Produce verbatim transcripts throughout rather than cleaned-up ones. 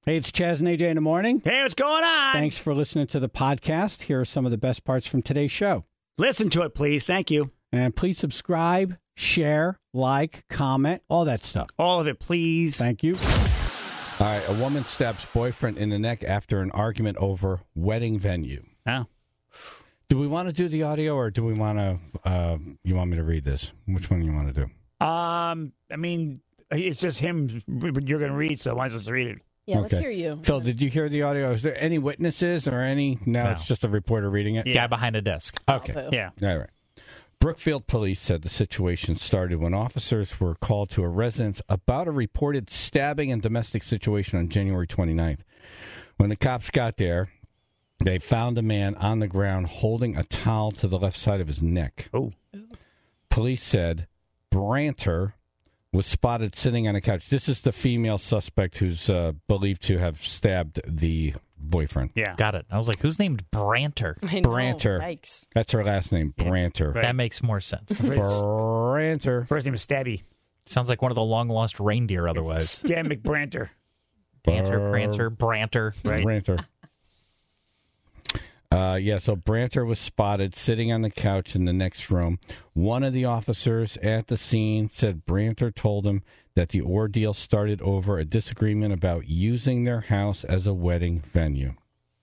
Hey, it's Chaz and A J in the morning. Hey, what's going on? Thanks for listening to the podcast. Here are some of the best parts from today's show. Listen to it, please. Thank you. And please subscribe, share, like, comment, all that stuff. All of it, please. Thank you. All right, a woman stabs boyfriend in the neck after an argument over wedding venue. Oh. Do we want to do the audio, or do we want to, uh, you want me to read this? Which one do you want to do? Um, I mean, it's just him you're going to read, so I might as well just read it. Yeah, Okay. let's hear you. Phil, did you hear the audio? Is there any witnesses or any? No, No. it's just a reporter reading it? Yeah. Guy behind a desk. Okay. Bravo. Yeah. All right. Brookfield police said the situation started when officers were called to a residence about a reported stabbing and domestic situation on January twenty-ninth. When the cops got there, they found a man on the ground holding a towel to the left side of his neck. Oh. Police said Branter was spotted sitting on a couch. This is the female suspect who's uh, believed to have stabbed the boyfriend. Yeah. Got it. I was like, who's named Branter? I know. Branter. Yikes. That's her last name, Branter. Right. That makes more sense. Branter. First name is Stabby. Sounds like one of the long-lost reindeer otherwise. Stab McBranter. Dancer, Prancer, Branter. Right. Branter. Uh, yeah, so Branter was spotted sitting on the couch in the next room. One of the officers at the scene said Branter told him that the ordeal started over a disagreement about using their house as a wedding venue.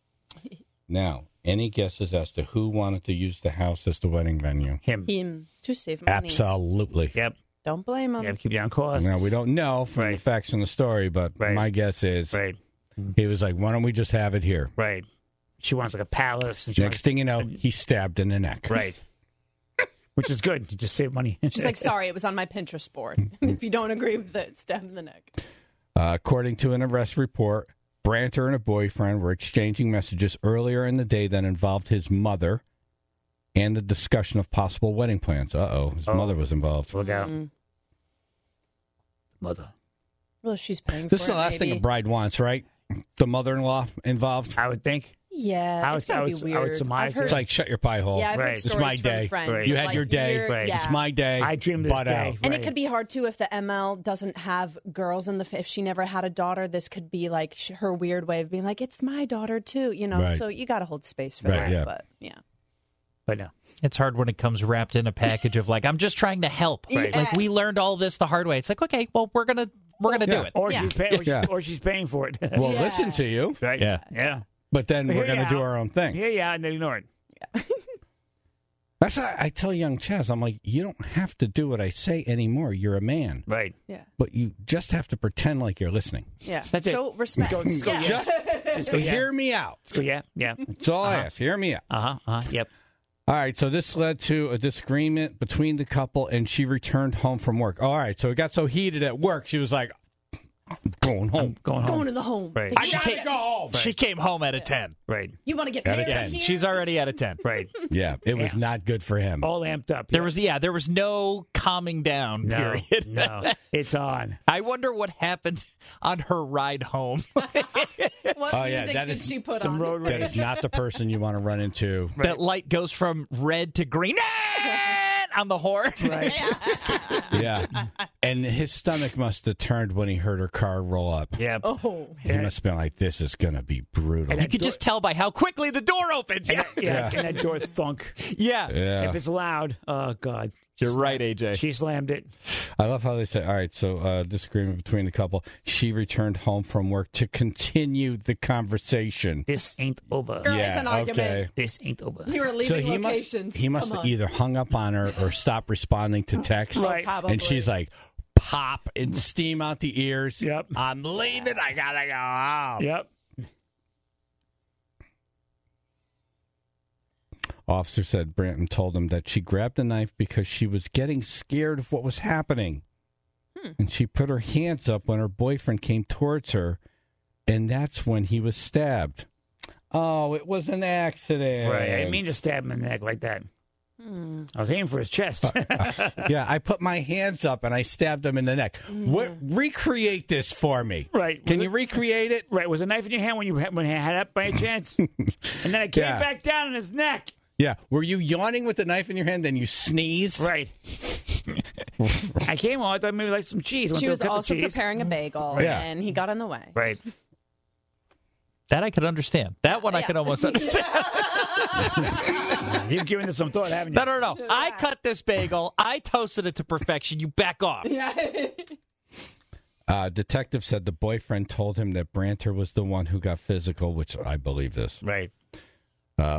Now, any guesses as to who wanted to use the house as the wedding venue? Him. Him to save money. Absolutely. Yep. Don't blame him. Yep. Keep down costs. Now, we don't know from Right. the facts in the story, but Right. my guess is Right. he was like, why don't we just have it here? Right. She wants like a palace. And she Next wants, thing you know, he's stabbed in the neck. Right. Which is good. You just save money. She's like, sorry, it was on my Pinterest board. If you don't agree with it, stab in the neck. Uh, according to an arrest report, Branter and a boyfriend were exchanging messages earlier in the day that involved his mother and the discussion of possible wedding plans. Uh-oh, his Oh. mother was involved. Look out. Mm. Mother. Well, she's paying This is for the it, last thing maybe. a bride wants, right? The mother-in-law involved. I would think. Yeah, I it's would- I gotta would- be I would weird. surmise I've heard, It's like, shut your pie hole. yeah, I've Right. heard It's stories my from day. friends. Right. You of, had like, your day. here- Right. Yeah. It's my day. I dreamed this butt day. out. And Right. it could be hard, too, if the M L doesn't have girls in the... If she never had a daughter, this could be, like, sh- her weird way of being like, it's my daughter, too, you know? Right. So you got to hold space for Right, that. yeah. But, yeah. But no. It's hard when it comes wrapped in a package of like, I'm just trying to help. Right. Like we learned all this the hard way. It's like, okay, well, we're gonna we're gonna Yeah. do it. Or, Yeah. she's pay, or, Yeah. she's, or she's paying for it. Well, Yeah. listen to you, right? Yeah. Yeah. but then we're Hear going to ya do out. our own thing. Yeah, yeah, and then ignore it. That's why I tell young Chaz, I'm like, you don't have to do what I say anymore. You're a man. Right. Yeah. But you just have to pretend like you're listening. Yeah. That's it. Show respect. Go- just go, yeah. yeah. Just Just go, yeah. hear me out. Let's go, yeah, yeah. That's all I ask. Hear me out. Uh-huh, uh-huh, yep. All right, so this led to a disagreement between the couple, and she returned home from work. All right, so it got so heated at work, she was like, I'm going home. Going home. Going to the home. Right. Big I shit. gotta go home. She came home at a ten. Right, You want to get Out of married ten. here? She's already at a ten. right. Yeah, it was Yeah. not good for him. All amped up. There yeah. was yeah, there was no calming down no, period. no. It's on. I wonder what happened on her ride home. What Oh, yeah, music that did is she put some on? road That rage. is not the person you want to run into. That light goes from red to green on the horn. Right. Yeah. And his stomach must have turned when he heard her car roll up. Yeah. Oh. He must have been like, this is going to be brutal. You could just tell by how quickly the door opens. And Yeah. that, yeah, Yeah. and that door thunk. Yeah. Yeah. If it's loud, oh, God. You're right, A J. She slammed it. I love how they say, all right, so uh, disagreement between the couple. She returned home from work to continue the conversation. This ain't over. Girl, Yeah, it's an argument. okay. This ain't over. You were leaving So he must, locations. he must Come have on. either hung up on her or stopped responding to texts. Right. Probably. And she's like, pop and steam out the ears. Yep. I'm leaving. I got to go home. Yep. Officer said Branton told him that she grabbed a knife because she was getting scared of what was happening. Hmm. And she put her hands up when her boyfriend came towards her, and that's when he was stabbed. Oh, it was an accident. Right. I didn't mean to stab him in the neck like that. Hmm. I was aiming for his chest. Yeah, I put my hands up and I stabbed him in the neck. What? Recreate this for me. Right. Can Was you it- recreate it? Right. Was a knife in your hand when you had, when you had it up by any chance? And then it came Yeah. back down in his neck. Yeah. Were you yawning with the knife in your hand, then you sneezed? Right. I came on. I thought maybe like some cheese. Went She to was cut the also cheese. preparing a bagel, Yeah. and he got in the way. Right. That I could understand. That one I Yeah. could almost understand. You've given this some thought, haven't you? No, no, no. I cut this bagel. I toasted it to perfection. You back off. Uh, detective said the boyfriend told him that Branter was the one who got physical, which I believe this. Right. Uh,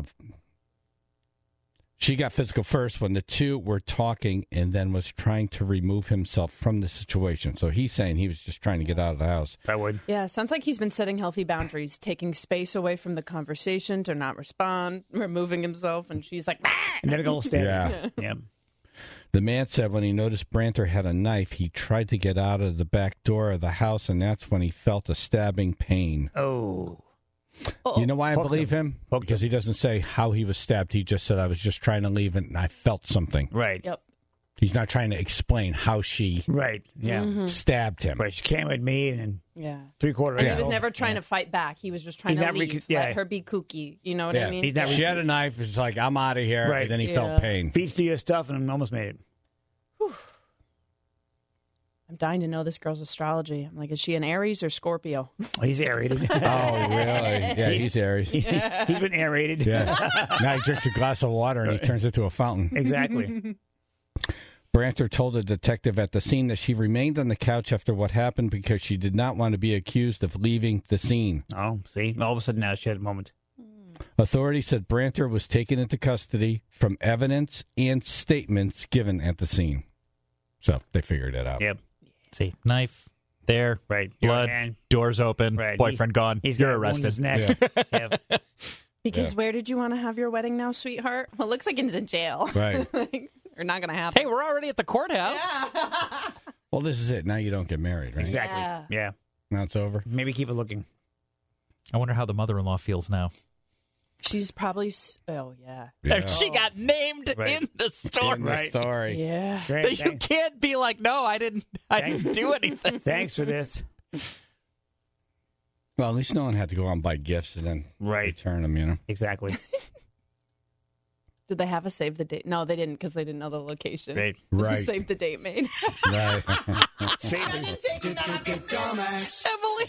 she got physical first when the two were talking and then was trying to remove himself from the situation. So he's saying he was just trying to get out of the house. I would. Yeah, sounds like he's been setting healthy boundaries, taking space away from the conversation to not respond, removing himself, and she's like, "Ah!" And then a little stand. Yeah. Yeah. The man said when he noticed Branter had a knife, he tried to get out of the back door of the house, and that's when he felt a stabbing pain. Oh. Uh-oh. You know why I Poked believe him? Poked Because he doesn't say how he was stabbed. He just said, I was just trying to leave and I felt something. Right. Yep. He's not trying to explain how she Right. Yeah. Mm-hmm. stabbed him. But she came at me and Yeah. three quarter. And Yeah. he was never trying to fight back. He was just trying He's to not leave, rec- yeah. let her be kooky. You know what Yeah. I mean? He's not She had a knife. It's like, I'm out of here. Right. And then he Yeah. felt pain. Feeds to your stuff and almost made it. I'm dying to know this girl's astrology. I'm like, is she an Aries or Scorpio? Oh, he's aerated. Oh, really? Yeah, he's Aries. He's been aerated. Yeah. Now he drinks a glass of water and he turns into a fountain. Exactly. Branter told the detective at the scene that she remained on the couch after what happened because she did not want to be accused of leaving the scene. Oh, see? All of a sudden now she had a moment. Authorities said Branter was taken into custody from evidence and statements given at the scene. So they figured it out. Yep. See, knife there, Right. Your blood, hand. doors open, Right. boyfriend He- gone. He's You're got a wound in his arrested. neck. Yeah. Because Yeah. where did you want to have your wedding now, sweetheart? Well, it looks like it's in jail. Right. Like, you're not going to happen. Hey, we're already at the courthouse. Well, this is it. Now you don't get married, right? Exactly. Yeah. Yeah. Now it's over. Maybe keep it looking. I wonder how the mother-in-law feels now. She's probably, s- oh, yeah. Yeah. She got named Right. in the story. In the Right. story. Yeah. Great. You Thanks, can't be like, no, I didn't. I didn't do anything. thanks for this. Well, at least no one had to go out and buy gifts and then Right. return them, you know? Exactly. Did they have a save the date? No, they didn't because they didn't know the location. Right. Right. Save the date made. Right. Save it. Emily.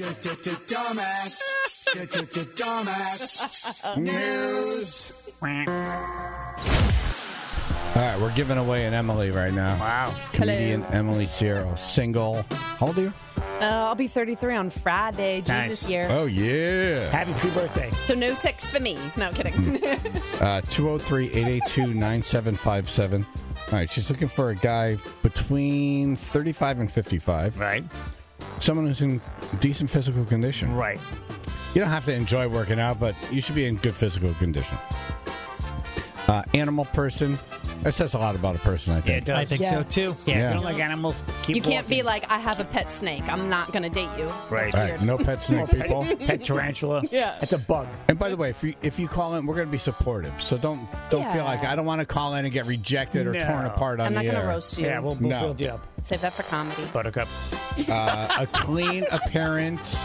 All right, we're giving away an Emily right now. Wow. Comedian Hello. Emily Cierro, single. How old are you? Uh, I'll be thirty-three on Friday, Jesus Nice. year. Oh, yeah. Happy pre-birthday. So no sex for me. No, kidding. Uh, two oh three, eight eight two, nine seven five seven. All right, she's looking for a guy between thirty-five and fifty-five. Right. Someone who's in decent physical condition. Right. You don't have to enjoy working out, but you should be in good physical condition. Uh, animal person. That says a lot about a person, I Yeah, think. it does. I think so, Yes. too. Yeah, if Yeah. you don't like animals, keep You can't be walking. like, I have a pet snake. I'm not going to date you. Right. That's All weird. right, no pet snake people. Pet tarantula. Yeah. It's a bug. And by the way, if you if you call in, we're going to be supportive. So don't don't Yeah. feel like I don't want to call in and get rejected or No. torn apart on I'm not the going to air. roast you. Yeah, we'll, we'll No. build you up. Save that for comedy. Buttercup. Uh, a clean appearance.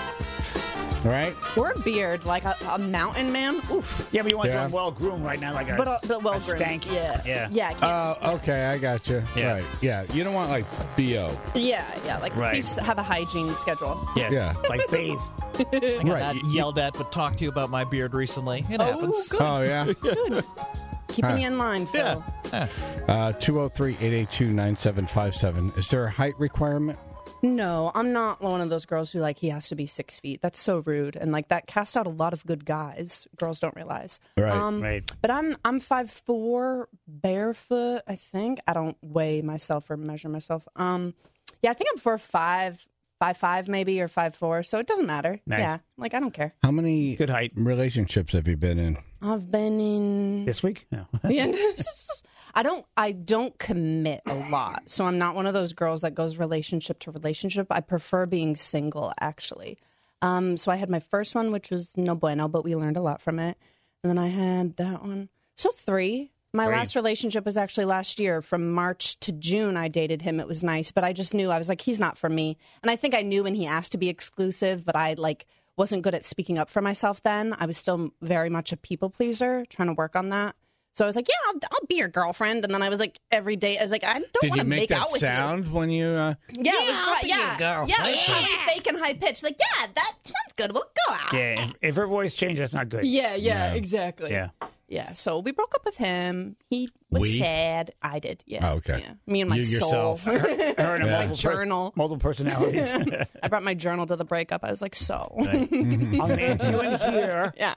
Right? Or a beard, like a, a mountain man. Oof. Yeah, but you want Yeah. someone well groomed right now, like a, But, uh, but well a groomed. stank. Yeah. Yeah. Yeah. I can't- Oh, okay, I got you. Yeah. Right. Yeah, you don't want like B O. yeah. Yeah. Like, Right. please have a hygiene schedule. Yes. Yeah. Like bathe. I got Right. that You- yelled at but talked to about my beard recently. It happens. good. Oh yeah. Keeping Huh. you in line, Phil. Yeah. Uh, two oh three, eight eight two, nine seven five seven. Is there a height requirement? No, I'm not one of those girls who like he has to be six feet. That's so rude, and like that casts out a lot of good guys. Girls don't realize. Right. Um, Right. But I'm I'm five four, barefoot. I think I don't weigh myself or measure myself. Um, yeah, I think I'm four five, five five maybe or five four. So it doesn't matter. Nice. Yeah, like I don't care. How many Good height. relationships have you been in? I've been in. This week? No. Yeah, I don't I don't commit a lot. So I'm not one of those girls that goes relationship to relationship. I prefer being single actually. Um so I had my first one which was no bueno, but we learned a lot from it. And then I had that one. So three. My Great. last relationship was actually last year. From March to June I dated him. It was nice, but I just knew I was like he's not for me. And I think I knew when he asked to be exclusive, but I like wasn't good at speaking up for myself then. I was still very much a people pleaser, trying to work on that. So I was like, yeah, I'll, I'll be your girlfriend. And then I was like, every day, I was like, I don't Did want you to make, make that out with sound when you? Uh, you. Yeah, it was I'll right, be yeah, your girlfriend. yeah, it was probably fake and high pitched. Like, yeah, that sounds good. We'll go out. Yeah, if, if her voice changes, that's not good. Yeah, yeah, Yeah. exactly. Yeah. Yeah, so we broke up with him. He was We? sad. I did, yeah. Oh, okay. Yeah. Me and my You soul. yourself. Her and her Yeah. multiple, Journal. multiple personalities. I brought my journal to the breakup. I was like, so. Right. I'll manage you in here. Yeah.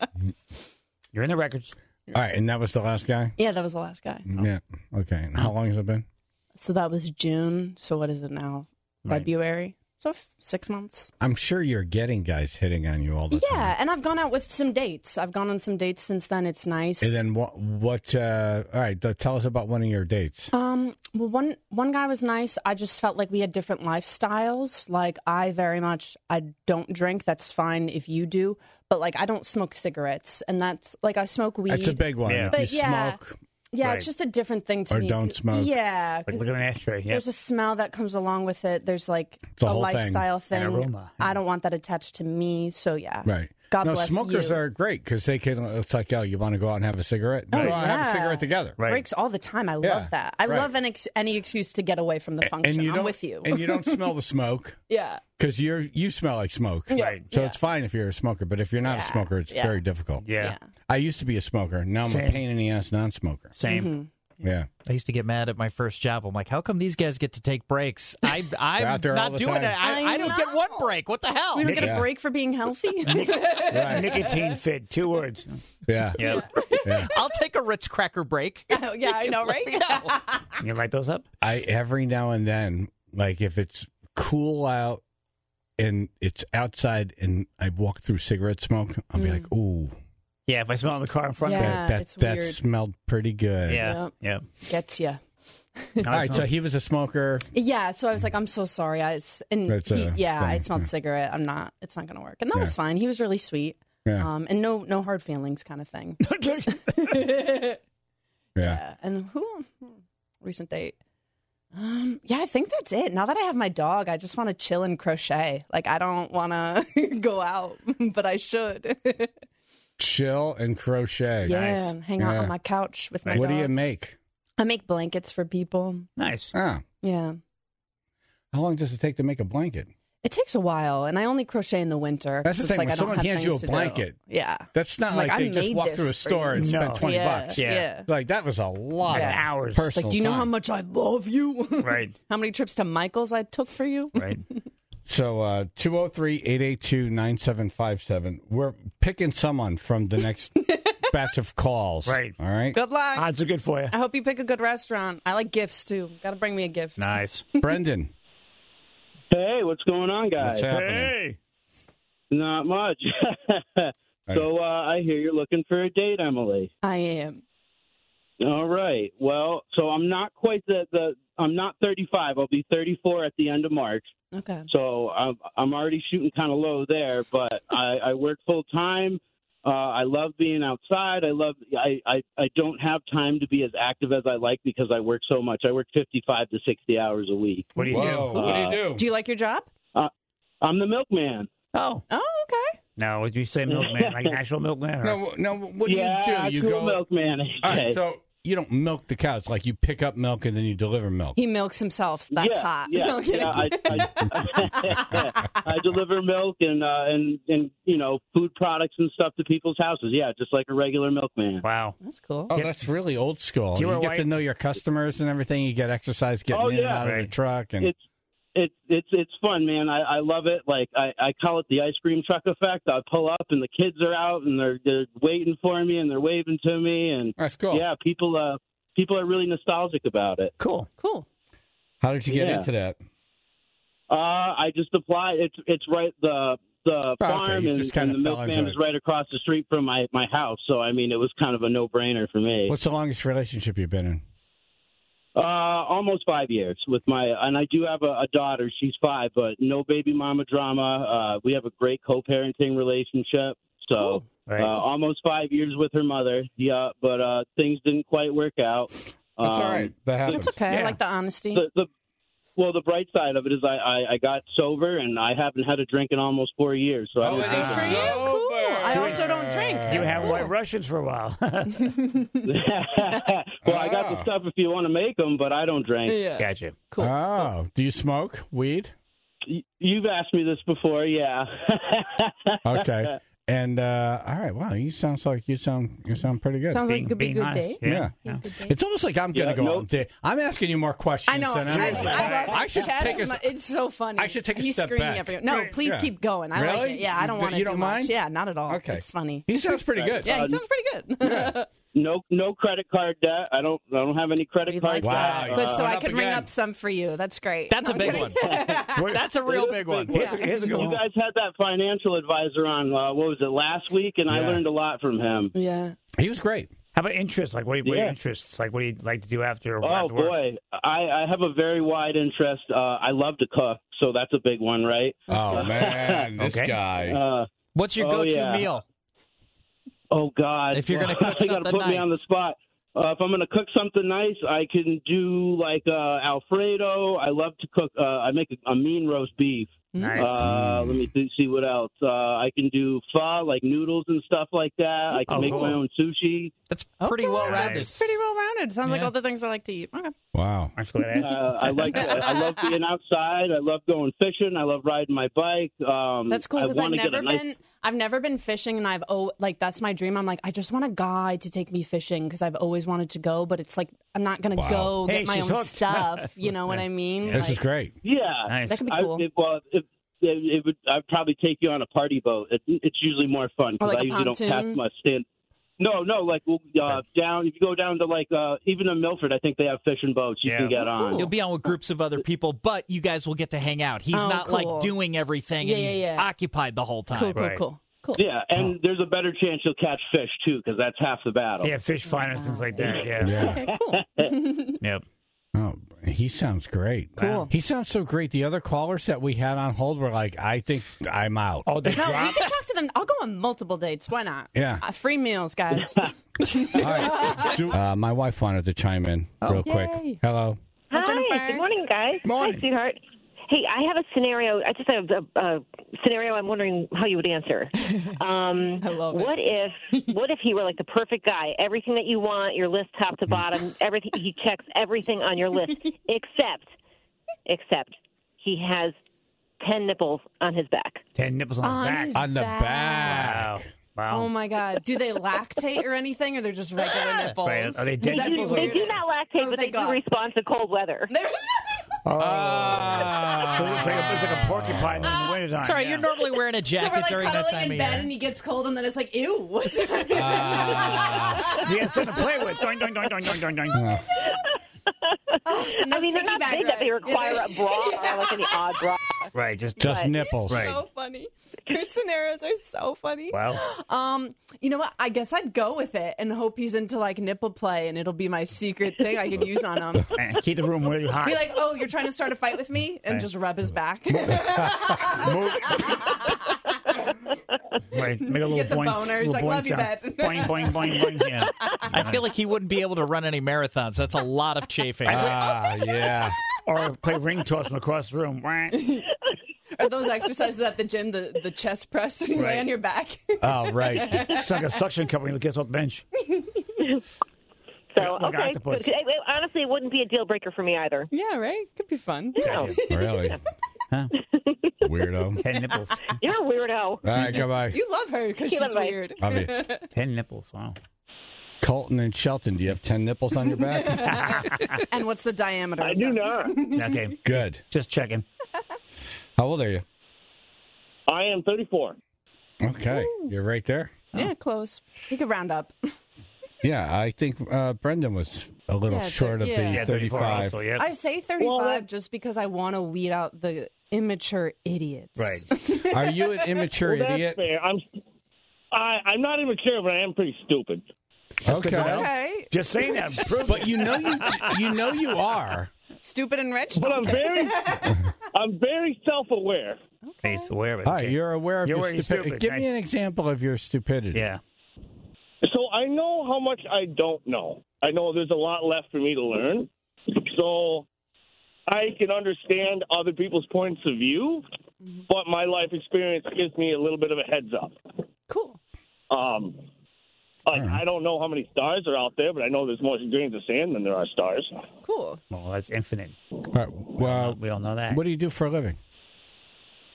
You're in the records. All right, and that was the last guy? Yeah, that was the last guy. Yeah. Okay. And how long has it been? So that was June. So what is it now? Right. February. So f- six months. I'm sure you're getting guys hitting on you all the Yeah, time. and I've gone out with some dates. I've gone on some dates since then. It's nice. And then what? What? Uh, all right. th- Tell us about one of your dates. Um, well, one one guy was nice. I just felt like we had different lifestyles. Like I very much, I don't drink. That's fine if you do, but like I don't smoke cigarettes, and that's like I smoke weed. That's a big one. Yeah. If But you yeah. smoke, Yeah, Right. it's just a different thing to Or me. don't smoke. Yeah, Like 'cause look at an ashtray. Yeah. there's a smell that comes along with it. There's like a a, whole thing. lifestyle thing. An aroma. I don't want that attached to me. So yeah, right. God no, bless smokers you. are great because they can. It's like, oh, you want to go out and have a cigarette? Oh, Go out and have a yeah. cigarette together. Right. Breaks all the time. I Yeah, love that. I right. love an ex- any excuse to get away from the function. And you I'm don't, with you. and you don't smell the smoke yeah. because you're you smell like smoke. Yeah. Right. So Yeah. it's fine if you're a smoker, but if you're not a Yeah. smoker, it's Yeah. very difficult. Yeah. Yeah. I used to be a smoker. Now I'm a Same. pain in the ass non-smoker. Same. Mm-hmm. Yeah. I used to get mad at my first job. I'm like, how come these guys get to take breaks? I, I'm out there all not the doing time. it. I, I I don't get one break. What the hell? We don't get Yeah. a break for being healthy. Right. Nicotine fit. Two words. Yeah. Yeah. Yeah. I'll take a Ritz cracker break. yeah, I know, right? Yeah. You light those up? I every now and then, like if it's cool out and it's outside and I walk through cigarette smoke, I'll be like, ooh, Yeah. If I smell it in the car in front Yeah. of me. that that, it's that weird. smelled pretty good. Yeah. Yeah. Gets you. No, All it right, so smells- he was a smoker. Yeah, so I was like, I'm so sorry. I s- and That's he, a yeah, I thing, smelled yeah. cigarette. I'm not. It's not going to work, and that Yeah. was fine. He was really sweet. Yeah. Um, and no, no hard feelings, kind of thing. Yeah. Yeah. And who? hmm, Recent date. Um, yeah, I think that's it. Now that I have my dog, I just want to chill and crochet. Like I don't want to go out, but I should. Chill and crochet. yeah, Nice. and hang out Yeah. on my couch with my What dog. do you make? I make blankets for people. Nice. Ah, Yeah. how long does it take to make a blanket? It takes a while, and I only crochet in the winter. That's the 'cause thing, It's like when I don't someone have hands you things a to do. blanket, Yeah. That's not I'm like, like, they I just made walk this through a for store you. and spend No. twenty yeah, bucks. Yeah. Yeah. Like that was a lot That's of hours. personal Like, do you know time. how much I love you? Right. How many trips to Michael's I took for you? Right. So uh, two oh three, eight eight two, nine seven five seven. We're picking someone from the next batch of calls. Right. All right. Good luck. Odds are good for you. I hope you pick a good restaurant. I like gifts too. Got to bring me a gift. Nice. Brendan. Hey, what's going on, guys? What's happening? Hey. Not much. so uh, I hear you're looking for a date, Emily. I am. All right. Well, so I'm not quite the, the I'm not thirty-five. I'll be thirty-four at the end of March. Okay. So I'm I'm already shooting kind of low there, but I, I work full time. Uh, I love being outside. I love. I, I I don't have time to be as active as I like because I work so much. I work fifty-five to sixty hours a week. What do you Whoa, do? what do you do? Do you like your job? I'm the milkman. Oh. Oh, okay. No, would you say milkman? Like an actual milkman? Or? No, no. What do yeah, you do? You cool go. milkman. All right, Okay. so you don't milk the cows. Like you pick up milk and then you deliver milk. He milks himself. That's yeah, hot. Yeah, No, I'm kidding. yeah, I, I, I deliver milk and uh, and and you know food products and stuff to people's houses. Yeah, just like a regular milkman. Wow. That's cool. Oh, that's really old school. Do you You, wear get white- to know your customers and everything. You get exercise getting Oh, in and yeah. out of the Right. truck. And It's it's it's it's fun, man. I, I love it. Like I, I call it the ice cream truck effect. I pull up and the kids are out and they're they're waiting for me and they're waving to me and that's cool. yeah, people uh people are really nostalgic about it. Cool. Cool. How did you get Yeah. into that? Uh, I just applied. It's it's right the the Oh, okay. farm You and, just kinda and the fell into milkman it. is right across the street from my my house. So I mean, it was kind of a no brainer for me. What's the longest relationship you've been in? Uh, almost five years with my, and I do have a, a daughter. She's five, but no baby mama drama. Uh, we have a great co-parenting relationship. So Cool. Right. uh, almost five years with her mother. Yeah, but uh, things didn't quite work out. That's Um, all right. That happens. That's okay. I Yeah. like the honesty. The, the well, the bright side of it is I, I, I got sober and I haven't had a drink in almost four years. So I Oh, don't and he's he's for you? sober. Cool. I also don't drink. you That's have cool. white Russians for a while. well, I got the Ah. stuff if you want to make them, but I don't drink. Yeah. Gotcha. Cool. Oh, do you smoke weed? y- you've asked me this before, yeah. Okay. And uh, all right, wow, you sounds like you sound you sound pretty good. Sounds like Being- it could be a being good honest, date. yeah. Yeah. Good date. It's almost like I'm going to Yeah, go no- out and date. I'm asking you more questions. I know. than I, I'm I, I love I should Chad take is a. my- It's so funny. I should take a He's step screaming back. everyone. No, Right. please Yeah. keep going. I like Really? it. Yeah, I don't You- want to you do don't much. mind? Yeah, not at all. Okay. It's funny. He sounds pretty good. Yeah, he Uh, sounds pretty good. no, no credit card debt. I don't, I don't have any credit We card like debt. Wow, that. Good, so Uh, I up could ring again. up some for you. That's great. That's No, a big I'm one. kidding. That's a real big one. Here's a, here's a good You one. guys had that financial advisor on, uh, what was it, last week, and I Yeah. learned a lot from him. Yeah. He was great. How about interests? Like, what are, what are your Yeah. interests? Like, what do you like to do after, Oh, after work? boy. I, I have a very wide interest. Uh, I love to cook, so that's a big one, right? Oh man, this Okay. guy. Uh, What's your Oh, go-to yeah. meal? oh, God. If you're gonna cook you gotta something put me on the nice. spot. Uh, if I'm going to cook something nice, I can do, like, uh, Alfredo. I love to cook. Uh, I make a, a mean roast beef. Nice. Uh, let me th- see what else. Uh, I can do pho, like noodles and stuff like that. I can Oh, make cool. my own sushi. That's pretty Okay, well rounded. That's pretty well rounded. Sounds like Yeah. all the things I like to eat. Okay. Wow. I'm just glad I asked. Uh, I like. I love being outside. I love going fishing. I love riding my bike. Um, That's cool I because I've wanna get never a nice- been. I've never been fishing, and I've oh like that's my dream. I'm like I just want a guy to take me fishing because I've always wanted to go, but it's like I'm not gonna Wow. go Hey, get my she's own hooked. stuff. You know what I mean? This is Like, great. Yeah, Nice. That could be I, cool. it, well, if, it, it would. I'd probably take you on a party boat. It, it's usually more fun because Or like I a usually don't pontoon? pass much stand. No, no, like we'll, uh, down. If you go down to like uh, even in Milford, I think they have fishing boats you Yeah. can get Oh, on. cool. You'll be on with groups of other people, but you guys will get to hang out. He's Oh, not cool. like doing everything, and Yeah, he's yeah, yeah. occupied the whole time. cool, cool, Right. cool, cool. Yeah, and there's a better chance you'll catch fish too because that's half the battle. Yeah, fish finders, things like that. Yeah. Yeah. Okay, cool. Yep. Oh, he sounds great. Cool. He sounds so great. The other callers that we had on hold were like, I think I'm out. Oh, they No, we dropped? can talk to them. I'll go on multiple dates. Why not? Yeah. Uh, free meals, guys. All right. Do- uh, my wife wanted to chime in real quick. Yay. Hello. Hi, Hi, Jennifer. good morning, guys. Morning. Hi, sweetheart. Hey, I have a scenario. I just have a, a scenario. I'm wondering how you would answer. Um, I love it. what if, what if he were like the perfect guy? Everything that you want, your list top to bottom, everything. He checks everything on your list, except, except he has ten nipples on his back. Ten nipples on, On the back. his On the back. back. Wow. Wow. Oh my God! Do they lactate or anything, or they're just regular nipples? Right. Are they dead Is that nipples? They weird? do not lactate, Oh, but they thank do God. respond to cold weather. There's Oh. Ah. So it's like a, it's like a porcupine in the wintertime. Sorry, yeah. you're normally wearing a so we're jacket like during that cuddling time in of bed, year. and he gets cold, and then it's like, ew. What's Ah. You got something to play with. Doing, doing, doing, doing, doing, doing, doing. Oh, so no I mean, they're not piggyback big that they ride. require Yeah, a bra or like any odd bra. Right. Just, Just But- nipples. Right. So funny. Your scenarios are so funny. Wow. Um, you know what? I guess I'd go with it and hope he's into like nipple play, and it'll be my secret thing I could use on him. And keep the room really hot. Be like, oh, you're trying to start a fight with me, and just rub his back. Move. Right. Make a little gets a boing, boner. He's little like, boing "Love you, sound. babe." Boing, boing, boing, boing. Yeah. I feel like he wouldn't be able to run any marathons. That's a lot of chafing. Ah, yeah. Or play ring toss from across the room. Or those exercises at the gym, the, the chest press, and you lay Right. on your back. Oh, right. It's like a suction cup when he gets off the bench. So, Like okay. octopus. Good. It- it- honestly, it wouldn't be a deal breaker for me either. Yeah, right? Could be fun. No. Really? Huh? Weirdo. Ten nipples. You're a weirdo. All right, goodbye. You love her because Yeah, she's bye. weird. Love you. Ten nipples. Wow. Colton and Shelton, do you have ten nipples on your back? And what's the diameter? I of do them? not. Okay. Good. Just checking. How old are you? I am thirty-four. Okay. You're right there. Yeah, close. You could round up. Yeah, I think uh, Brendan was a little Yeah, short of yeah. the Yeah, thirty-four thirty-five. also, yeah. I say thirty-five Well, just because I want to weed out the immature idiots. Right. Are you an immature Well, that's idiot? fair. I'm. I, I'm not immature, but I am pretty stupid. Okay. Okay. Just saying that. Prove But you know you you know you are. Stupid and rich? But I'm very, I'm very self-aware. He's aware of it. Hi, Okay. you're aware of You're your aware you're stupidity. stupid. Give me Nice. an example of your stupidity. Yeah. So I know how much I don't know. I know there's a lot left for me to learn. So I can understand other people's points of view, but my life experience gives me a little bit of a heads up. Cool. Um, like I don't know how many stars are out there, but I know there's more grains of sand than there are stars. Cool. Well, that's infinite. All right, well, we all know that. what do you do for a living?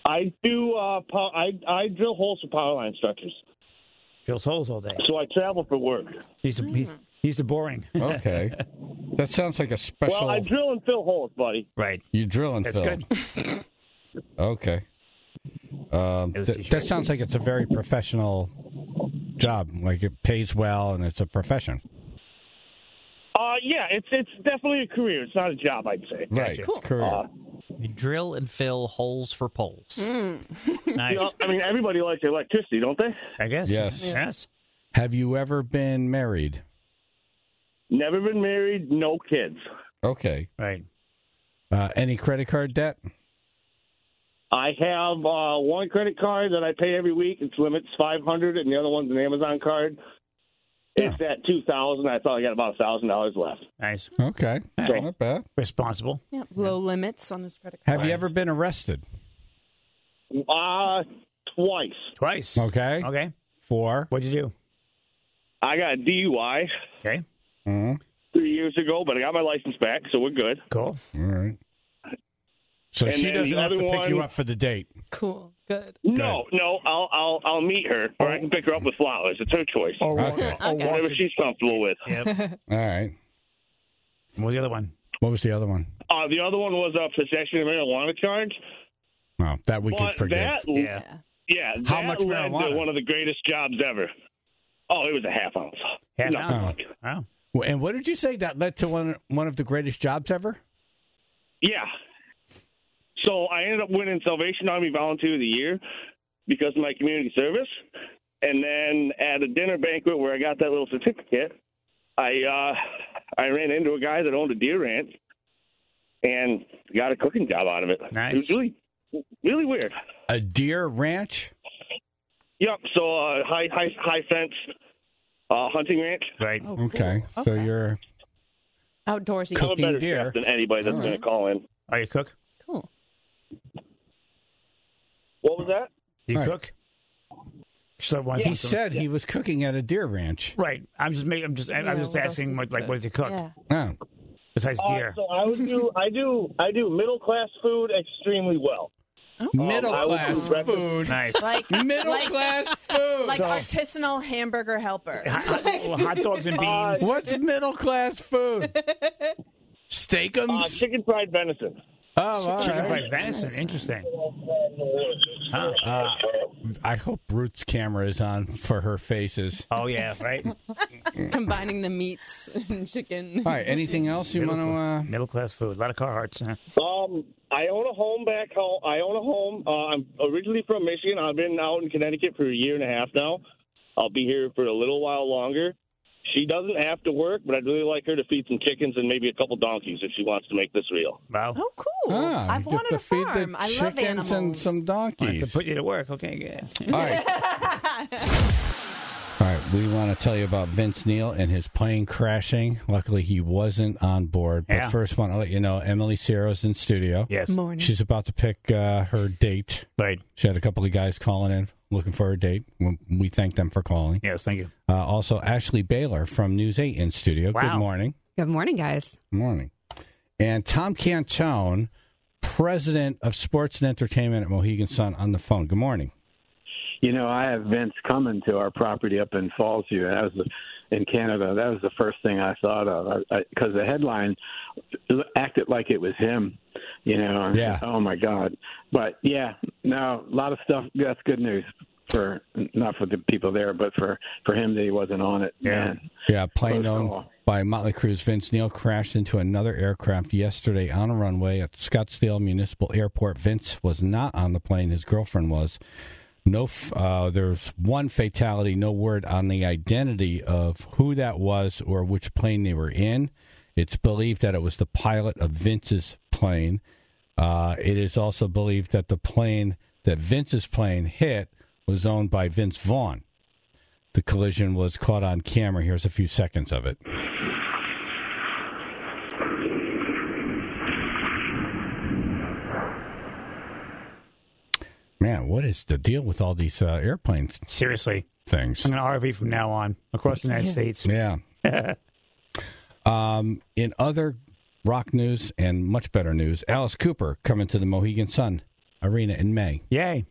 I do. Uh, pow- I I drill holes for power line structures. Drills holes all day. So I travel for work. He's the, he's, he's the boring. Okay. That sounds like a special. Well, I drill and fill holes, buddy. Right. You drill and That's fill. good. Okay. Um, th- that sounds like it's a very professional job. Like it pays well and it's a profession. Uh, yeah, it's it's definitely a career. It's not a job, I'd say. Right. Gotcha. Cool. Career. Uh, You drill and fill holes for poles. Mm. Nice. you know, I mean, everybody likes electricity, don't they? I guess. Yes. Yes. Have you ever been married? Never been married, no kids. Okay. Right. Uh, any credit card debt? I have uh, one credit card that I pay every week. Its limit's five hundred, and the other one's an Amazon card. It's at two thousand. I thought I got about a thousand dollars left. Nice. Okay. So- Not bad. Responsible. Yeah, low limits on his credit card. Have you ever been arrested? Uh, twice. Twice. Okay. Okay. For? What'd you do? I got a D U I Okay. Mm-hmm. three years ago, but I got my license back, so we're good. Cool. All right. So And she then doesn't the have to other pick you one- up for the date. Cool. Good. No, no, I'll I'll I'll meet her, or I can pick her up with flowers. It's her choice. Or walk, Okay. or Okay. walk Whatever the- she's comfortable with. Yep. All right. What was the other one? What was the other one? Uh, the other one was a possession of marijuana charge. Well, that we could But forgive. that, Yeah. yeah, How that much led marijuana? to one of the greatest jobs ever. Oh, it was a half ounce. Half No. ounce. Wow. Well, and what did you say that led to one one of the greatest jobs ever? Yeah. So I ended up winning Salvation Army Volunteer of the Year because of my community service. And then at a dinner banquet where I got that little certificate, I uh, I ran into a guy that owned a deer ranch and got a cooking job out of it. Nice. It was really, really weird. A deer ranch? Yep. So uh, high high high fence uh, hunting ranch. Right. Oh, cool. Okay. So Okay. you're Outdoorsy. I'm a Cooking better deer. chef than anybody that's All going right. to call in. Are you cook? Cool. What was that? Do you Right. cook? So one- he said he was cooking at a deer ranch. Right. I'm just making. I'm just. I'm Yeah, just what else asking. does What he like? cook? What does he cook Yeah. Oh. besides Uh, deer? so I would do I do I do middle class food extremely well. Middle I would class do breakfast. food. Nice. Like Middle like, class food. like So- artisanal hamburger helper. hot, hot- hot dogs and Uh, beans. What's middle class food? Steakums? Uh, chicken fried venison. oh, all Chicken right. fried venison. Interesting. Huh. Uh, I hope Ruth's camera is on for her faces. Oh yeah. Right. Combining the meats and chicken. All right. Anything else you Middle, want to? Uh... middle class food. A lot of Carhartts. Huh? Um, I own a home back home. I own a home. Uh, I'm originally from Michigan. I've been out in Connecticut for a year and a half now. I'll be here for a little while longer. She doesn't have to work, but I'd really like her to feed some chickens and maybe a couple donkeys if she wants to make this real. Wow. Oh, cool. Ah, I've you get wanted to a feed the farm. I love chickens animals. and some Wanted donkeys. to put you to work. Okay. Good. All right. All right. We want to tell you about Vince Neil and his plane crashing. Luckily, he wasn't on board. But Yeah. first, want to let you know Emily Ciero's in studio. Yes. Morning. She's about to pick uh, her date. Right. She had a couple of guys calling in looking for a date. We thank them for calling. Yes. Thank you. Uh, also, Ashley Baylor from News eight in studio. Wow. Good morning. Good morning, guys. Morning. And Tom Cantone, president of sports and entertainment at Mohegan Sun, on the phone. Good morning. You know, I have Vince coming to our property up in Fallsview. That was the, in Canada. That was the first thing I thought of because the headline acted like it was him. You know, Yeah. Oh my God! But yeah, no, a lot of stuff. That's good news for not for the people there, but for for him that he wasn't on it. Yeah. Man. Yeah, plane Close owned call. by Motley Cruz. Vince Neil crashed into another aircraft yesterday on a runway at Scottsdale Municipal Airport. Vince was not on the plane. His girlfriend was. No, f- uh, there's one fatality. No word on the identity of who that was or which plane they were in. It's believed that it was the pilot of Vince's plane. Uh, it is also believed that the plane that Vince's plane hit was owned by Vince Vaughn. The collision was caught on camera. Here's a few seconds of it. Man, what is the deal with all these uh, airplanes Seriously. things? I'm going to R V from now on across the United States. Yeah. um, in other rock news and much better news, Alice Cooper coming to the Mohegan Sun Arena in May. Yay.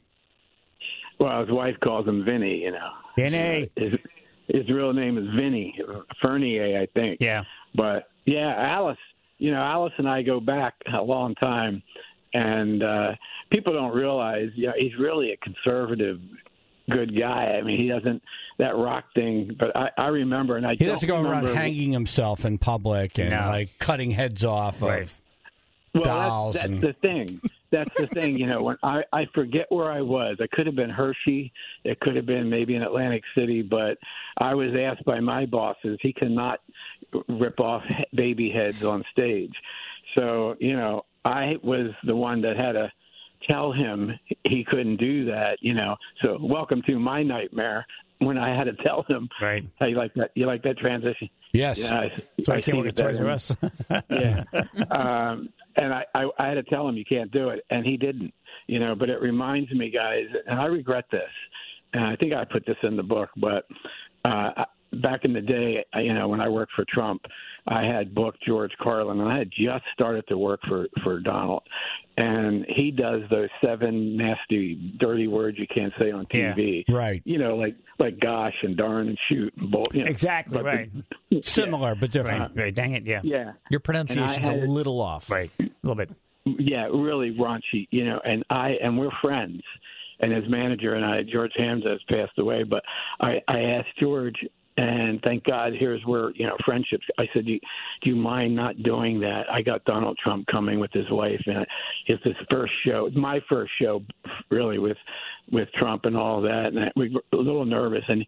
Well, his wife calls him Vinny, you know. Vinny. His, his real name is Vinny Fernier, I think. Yeah. But, yeah, Alice, you know, Alice and I go back a long time, and uh, people don't realize, you know, he's really a conservative, good guy. I mean, he doesn't, that rock thing, but I, I remember, and I He doesn't go around remember, hanging himself in public and, No. like, cutting heads off Right. of well, dolls. That's, that's and, the thing. That's the thing. You know, when I, I forget where I was. It could have been Hershey. It could have been maybe in Atlantic City. But I was asked by my bosses, he cannot rip off baby heads on stage. So, you know, I was the one that had to tell him he couldn't do that, you know. So welcome to my nightmare when I had to tell him, Right. how you like that? You like that transition? yes. Yeah, I, That's why I I can't see work at that Toys in- R Us. yeah. Um, and I, I, I had to tell him you can't do it, and he didn't. You know, but it reminds me, guys, and I regret this, and I think I put this in the book, but uh, back in the day, you know, when I worked for Trump, I had booked George Carlin, and I had just started to work for, for Donald. And he does those seven nasty, dirty words you can't say on T V. Yeah, right. You know, like like gosh and darn and shoot and bull. You know, Exactly, but right. the- Similar, but different. Right, right. Dang it, yeah. yeah. Your pronunciation's And I a had- little off. Right. A little bit. Yeah, really raunchy, you know, and I and we're friends. And his manager and I, George Hamza, has passed away, but I, I asked George, and thank God, here's where, you know, friendships. I said, do you, do you mind not doing that? I got Donald Trump coming with his wife, and it's his first show, my first show, really, with with Trump and all that, and I, we were a little nervous, and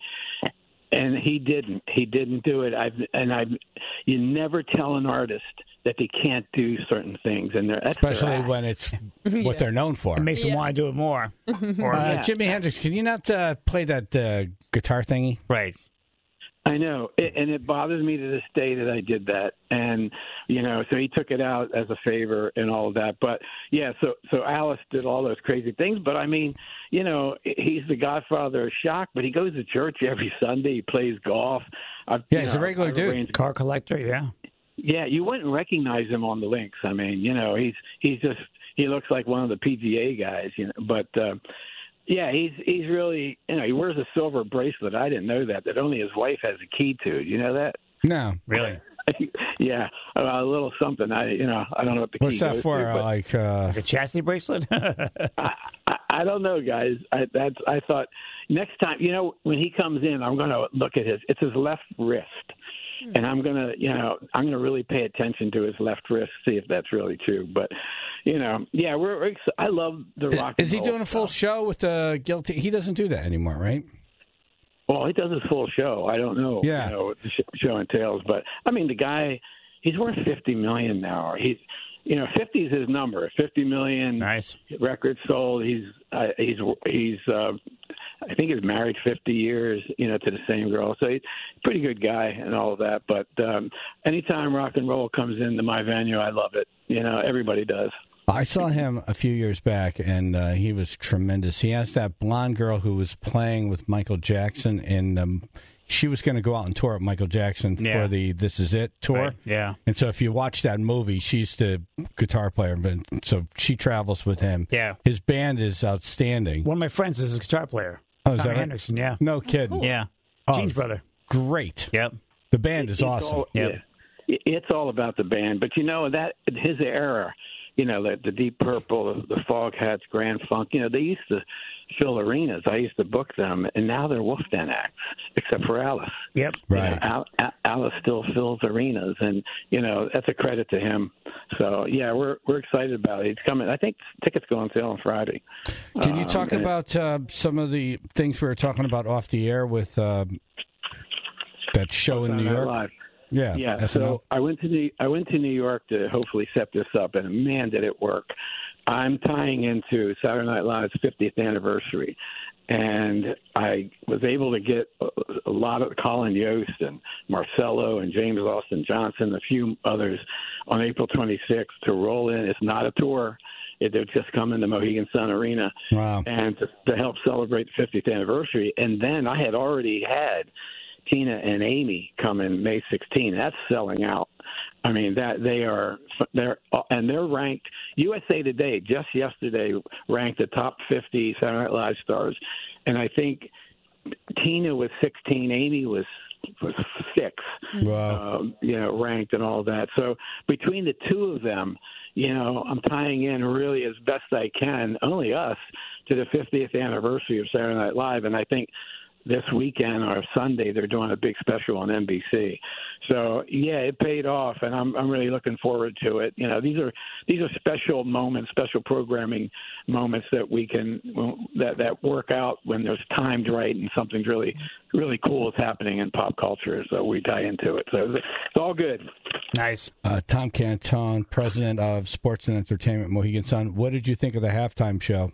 and he didn't. He didn't do it. I've and I, you never tell an artist that they can't do certain things, and they're that's their Especially act. when it's what they're known for. It makes them want to do it more. Or, Uh, Yeah. Jimi Hendrix, can you not uh, play that uh, guitar thingy? Right. I know, it, and it bothers me to this day that I did that, and you know, so he took it out as a favor and all of that. But yeah, so so Alice did all those crazy things. But I mean, you know, he's the godfather of shock, but he goes to church every Sunday. He plays golf. I've, Yeah, you he's a know, regular I've dude. arranged- Car collector, yeah. Yeah, you wouldn't recognize him on the links. I mean, you know, he's he's just he looks like one of the P G A guys, you know. But uh, yeah, he's he's really, you know, he wears a silver bracelet. I didn't know that. That only his wife has a key to. You know that? No. Really? Yeah, a, a little something. I you know I don't know what the What's key that goes for? to, but Like, uh, A chastity bracelet? I, I, I don't know, guys. I that's I thought next time, you know, when he comes in, I'm going to look at his. It's his left wrist. And I'm gonna, you know, I'm gonna really pay attention to his left wrist, see if that's really true. But, you know, yeah, we're. we're ex- I love the rock. is he and roll doing a full stuff. show with the guilty? He doesn't do that anymore, right? Well, he does his full show. I don't know, Yeah. you know, what the sh- show entails, but I mean, the guy, he's worth fifty million now. He's, you know, fifty is his number. Fifty million Nice. records sold. He's, uh, he's, he's. Uh, I think he's married fifty years, you know, to the same girl. So he's a pretty good guy and all of that. But um, anytime rock and roll comes into my venue, I love it. You know, everybody does. I saw him a few years back, and uh, he was tremendous. He asked that blonde girl who was playing with Michael Jackson, and um, she was going to go out and tour with Michael Jackson Yeah. for the This Is It tour. Right, yeah. And so if you watch that movie, she's the guitar player, but so she travels with him. Yeah. His band is outstanding. One of my friends is a guitar player. Oh, is Tommy that right? Henderson, yeah. No kidding. Yeah. Oh, Gene's brother. Great. Yep. The band is It's awesome. all- Yep. yeah. It's all about the band, but you know that his era, you know, the, the Deep Purple, the, the Fog Hats, Grand Funk. You know, they used to fill arenas. I used to book them, and now they're Wolfden acts, except for Alice. Yep. You Right. know, Al, Al, Alice still fills arenas, and you know that's a credit to him. So yeah, we're we're excited about it. He's coming. I think tickets go on sale on Friday. Can you Um, talk and- about uh, some of the things we were talking about off the air with uh, that show in Saturday New Night York? Live. Yeah. Yeah, S N L. so I went to New, I went to New York to hopefully set this up, and man, did it work! I'm tying into Saturday Night Live's fiftieth anniversary, and I was able to get a, a lot of Colin Yost and Marcello and James Austin Johnson, a few others, on April twenty-sixth to roll in. It's not a tour. It, they'll just come into Mohegan Sun Arena Wow. and to, to help celebrate the fiftieth anniversary. And then I had already had Tina and Amy coming May sixteenth. That's selling out. I mean, that they are they're and they're ranked. U S A Today just yesterday ranked the top fifty Saturday Night Live stars, and I think Tina was sixteen, Amy was was six. Wow. Um, you know, ranked and all that. So between the two of them, you know, I'm tying in really as best I can, only us, to the fiftieth anniversary of Saturday Night Live, and I think this weekend or Sunday they're doing a big special on N B C. So yeah, it paid off, and I'm I'm really looking forward to it. You know, these are these are special moments, special programming moments that we can that that work out when there's timed right and something's really really cool is happening in pop culture. So we tie into it. So it's all good. Nice. Uh, Tom Canton, president of Sports and Entertainment, Mohegan Sun. What did you think of the halftime show?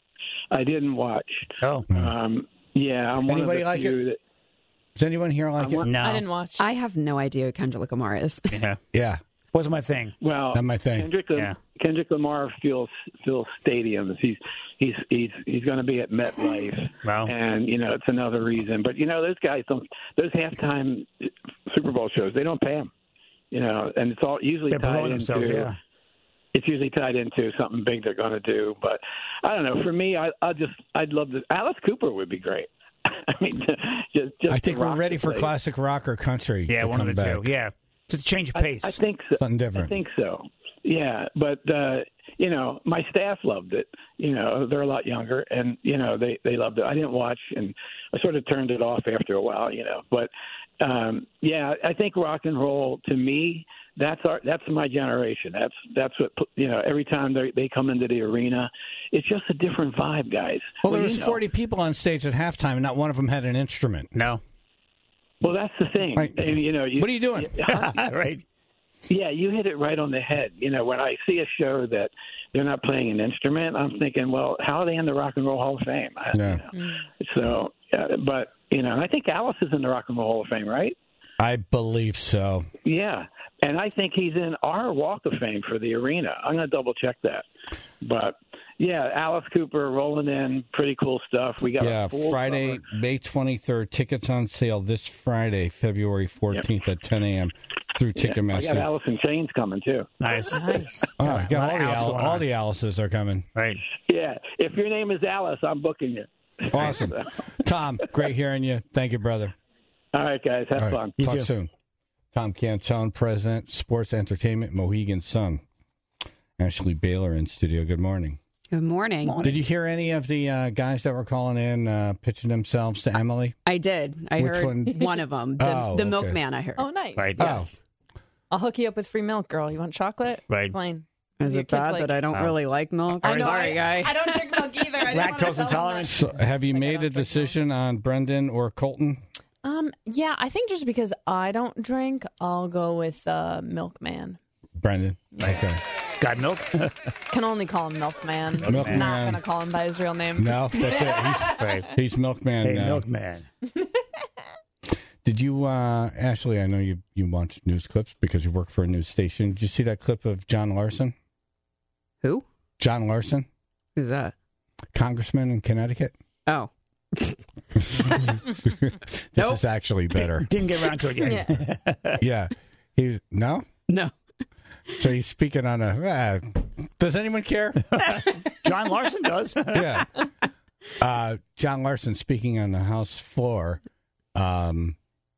I didn't watch. Oh. Um, yeah, I'm one Anybody of the like few it? that. Does anyone here like it? No. I didn't watch. I have no idea who Kendrick Lamar is. Yeah. Yeah. Wasn't my thing. Well, Not my thing. Kendrick, Yeah. Kendrick Lamar fills fills stadiums. He's he's he's he's going to be at MetLife, Wow. and you know it's another reason. But you know those guys don't. Those halftime Super Bowl shows, they don't pay them. You know, and it's all usually They're tied promoting into. themselves, yeah. It's usually tied into something big they're going to do. But I don't know. For me, I I just I'd love to. Alice Cooper would be great. I mean, just, just I think to we're rock ready the for place. classic rock or country. Yeah, to one of come the back. two. Yeah. Just change of I- pace. I, think so. Something different. I think so. Yeah, but uh, you know, my staff loved it. You know, they're a lot younger, and you know, they they loved it. I didn't watch, and I sort of turned it off after a while. You know, but um, yeah, I think rock and roll to me, that's our that's my generation. That's that's what you know. Every time they they come into the arena, it's just a different vibe, guys. Well, there you was know. forty people on stage at halftime, and not one of them had an instrument. No. Well, that's the thing. Right. And, you know, you, What are you doing? Right. Yeah, you hit it right on the head. You know, when I see a show that they're not playing an instrument, I'm thinking, well, how are they in the Rock and Roll Hall of Fame? I, Yeah. you know. So, uh, but, you know, and I think Alice is in the Rock and Roll Hall of Fame, right? I believe so. Yeah. And I think he's in our Walk of Fame for the arena. I'm going to double check that. But, yeah, Alice Cooper rolling in, pretty cool stuff. We got Yeah, a full Friday, summer. May twenty-third. Tickets on sale this Friday, February fourteenth at ten a.m. through Yeah, I Ticketmaster. got Alice in Chains coming, too. Nice. Nice. Oh, Yeah, you a lot got all of the, Alice Al- going all on. the Alices are coming. Right. Yeah, if your name is Alice, I'm booking you. Awesome. Tom, great hearing you. Thank you, brother. All right, guys, have All right, fun. You talk too. soon. Tom Cantone, President, Sports Entertainment, Mohegan Sun. Ashley Baylor in studio. Good morning. Good morning. Did you hear any of the uh, guys that were calling in, uh, pitching themselves to Emily? I did. I Which heard one? one of them. The, Oh, the okay. milkman, I heard. Oh, nice. Right. Yes. I'll hook you up with free milk, girl. You want chocolate? Right. Plain. Is Your it kid's bad like- that I don't Oh. really like milk? I know. Sorry, I, guy. I don't drink milk either. I didn't wanna Lactose tell them intolerant? So have you Like I made don't a drink milk. decision on Brendan or Colton? that. Um, yeah, I think just because I don't drink, I'll go with uh, Milkman. Brendan. Okay. Got milk? Can only call him Milkman. Milkman. Not gonna call him by his real name. No, that's it. He's, Right. he's Milkman Hey, now. milkman. Did you, uh, Ashley, I know you, you watch news clips because you work for a news station. Did you see that clip of John Larson? Who? John Larson, Who's that? congressman in Connecticut? Oh. This Nope. is actually better. Didn't get around to it yet. Yeah. Yeah. He's, no? No. So he's speaking on a, uh, does anyone care? John Larson does. Yeah. Uh, John Larson speaking on the House floor, um,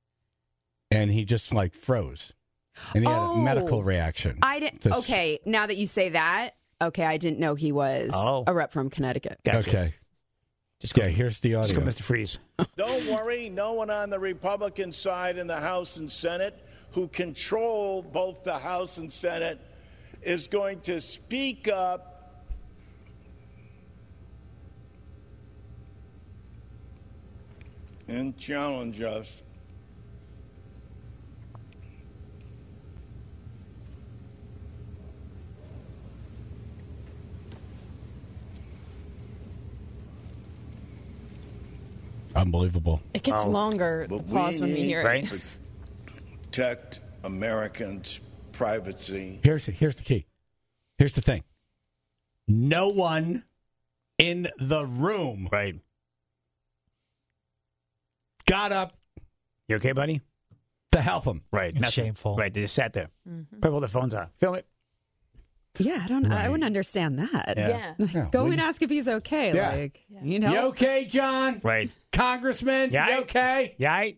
and he just like froze, and he had Oh. a medical reaction. I didn't. This- Okay, now that you say that, okay, I didn't know he was Oh. a rep from Connecticut. Gotcha. Okay. Just go, Yeah, here's the just go, audio. Mister Freeze. Don't worry, no one on the Republican side in the House and Senate who control both the House and Senate is going to speak up and challenge us. Unbelievable. It gets Oh. longer, the But we pause when we need hear Right. it. Protect Americans' privacy. Here's here's the key. Here's the thing. No one in the room Right. got up, You okay, buddy? To help him. Right. It's nothing. shameful. Right. They just sat there. Mm-hmm. Put all the phones on. Film it. Yeah, I don't. Right. I wouldn't understand that. Yeah. Yeah. Yeah, Go we- and ask if he's okay. Yeah. Like, you know. You okay, John? Right. Congressman? Yeah. You okay? Yeah. I-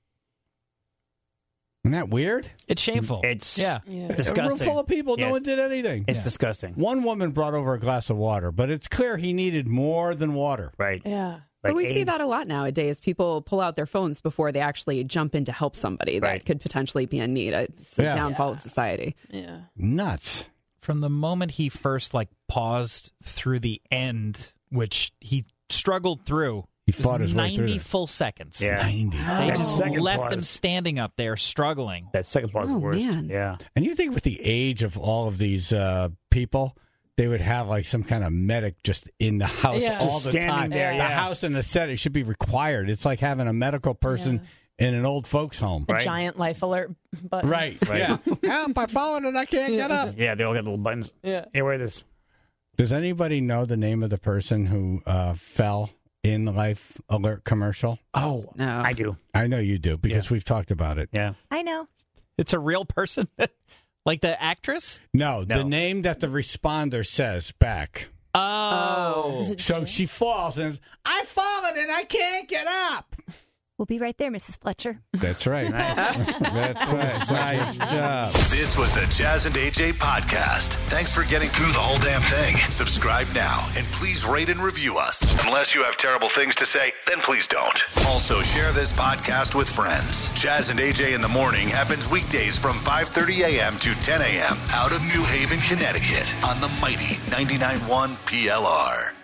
Isn't that weird? It's shameful. It's yeah. Yeah. A room disgusting. full of people. No Yes. one did anything. It's disgusting. One woman brought over a glass of water, but it's clear he needed more than water. Right. Yeah. But Like we see aid- that a lot nowadays. People pull out their phones before they actually jump in to help somebody that Right. could potentially be in need. It's the Yeah. downfall of society. Yeah. Nuts. From the moment he first like paused through the end, which he struggled through, He it was fought his way through ninety there. full seconds. Yeah. ninety. They That just second left pause. him standing up there struggling. That second part is Oh, the worst. man. Yeah. And you think with the age of all of these uh, people, they would have like some kind of medic just in the house Yeah. all Just the standing time. there, The yeah. house and the set, it should be required. It's like having a medical person in an old folks' home. A Right. giant life alert button. Right. Right. Yeah. Help, I've fallen and I can't get up. Yeah. They all got little buttons. Yeah. Hey, wear this. Does anybody know the name of the person who uh, fell in the Life Alert commercial? Oh, No. I do. I know you do because we've talked about it. Yeah. I know. It's a real person, like the actress. No, the No. name that the responder says back. Oh, Is it So Jan? she falls and says, I've fallen and I can't get up. We'll be right there, Missus Fletcher. That's right. That's right. Nice job. This was the Jazz and A J podcast. Thanks for getting through the whole damn thing. Subscribe now and please rate and review us. Unless you have terrible things to say, then please don't. Also, share this podcast with friends. Jazz and A J in the Morning happens weekdays from five thirty a.m. to ten a.m. out of New Haven, Connecticut on the mighty ninety-nine point one P L R.